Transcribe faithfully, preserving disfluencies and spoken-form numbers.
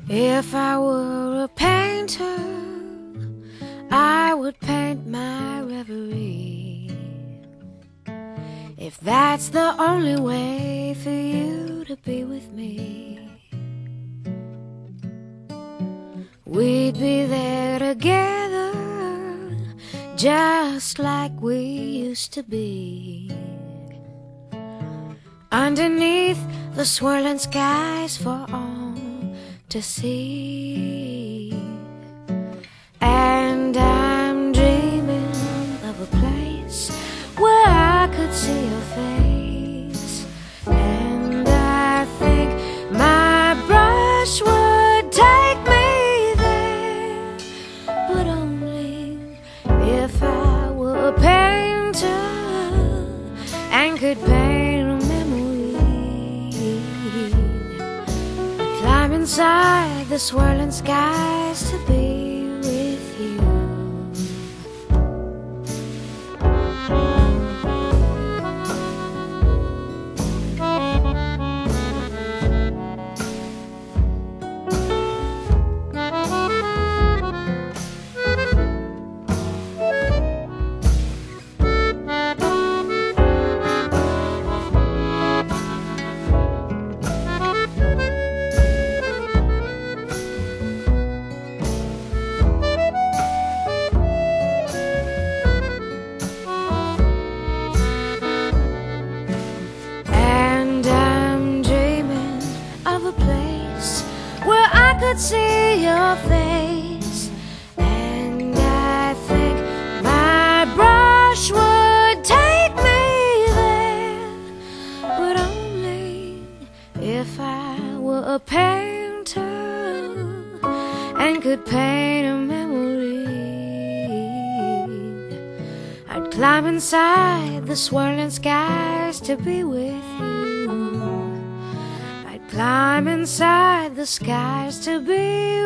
If I were a painter, I would paint my reverie. If that's the only way for you to be with me, we'd be there together, just like we used to be, underneath the swirling skies for all to see. And I'm dreaming of a place where I could see your face, and I think my brush would take me there, but only if I were a painter and could paint a memory. I'd climb inside the swirling skies to be with you. See your face, and I think my brush would take me there, but only if I were a painter and could paint a memory. I'd climb inside the swirling skies to be with you. Climb inside the skies to be